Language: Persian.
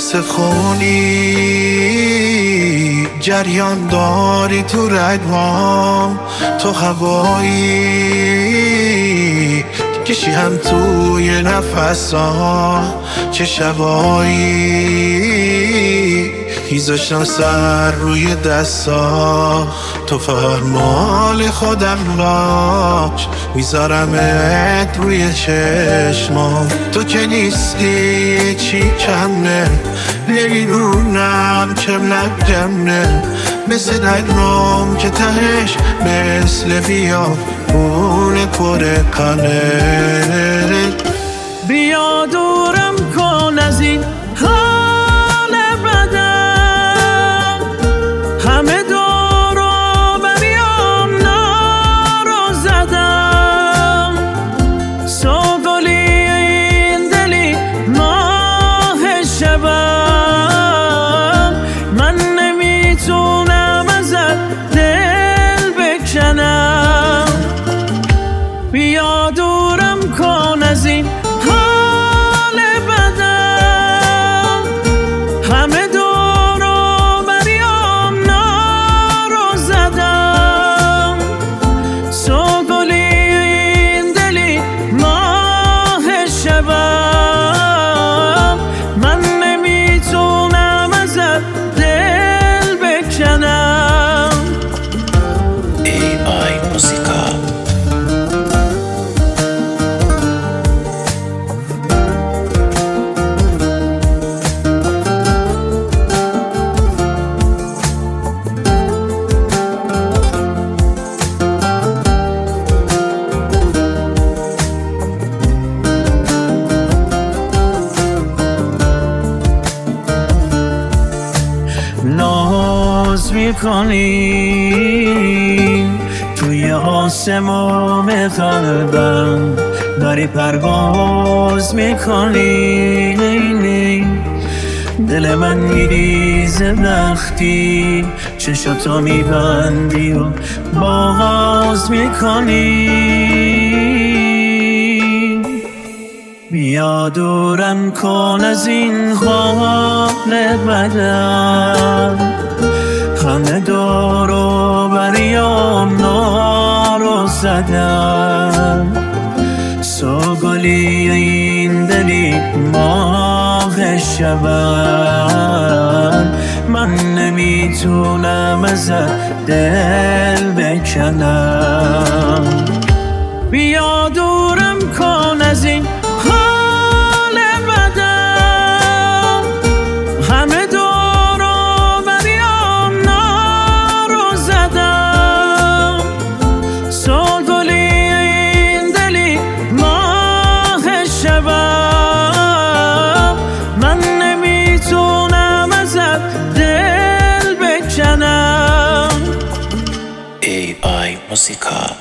مثل خونی جریان داری تو رگام، تو هوایی کشی هم توی نفسا، چه شبایی میذاشتم سر روی دستا، تو فرمال خودم باش میذارمت روی چشمام. تو که نیستی چی کمه، نمیدونم چم نجمه، مثل دلم که تهش مثل بیابون پر کنه. بیا دورم کن از این حال بدم، همه دور و بریم نارو زدم، سوگلی این دلی ماه شبم، من نمیتونم ازت دل بکنم. بیا دورم کن از این حال بدم، همه دور و بریم نارو زدم، سوگلی این دلی ماه شبم، من نمیتونم ازت دل بکنم. AI موسیقا. ناز میکنی توی آسمون قلبم، داری پرواز میکنی، دل من میریزه وقتی چشاتو میبندی و باز میکنی. بیا دورم کن از این حال بدم، همه دور و بریم نارو زدم، سوگلی این دلی ماه شبم، من نمیتونم ازت دل بکنم. بیا دورم کن از این حال بدم، همه دور و بریم نارو زدم، سوگلی این دلی ماه شبم، من نمیتونم ازت دل بکنم. AI موسیقا.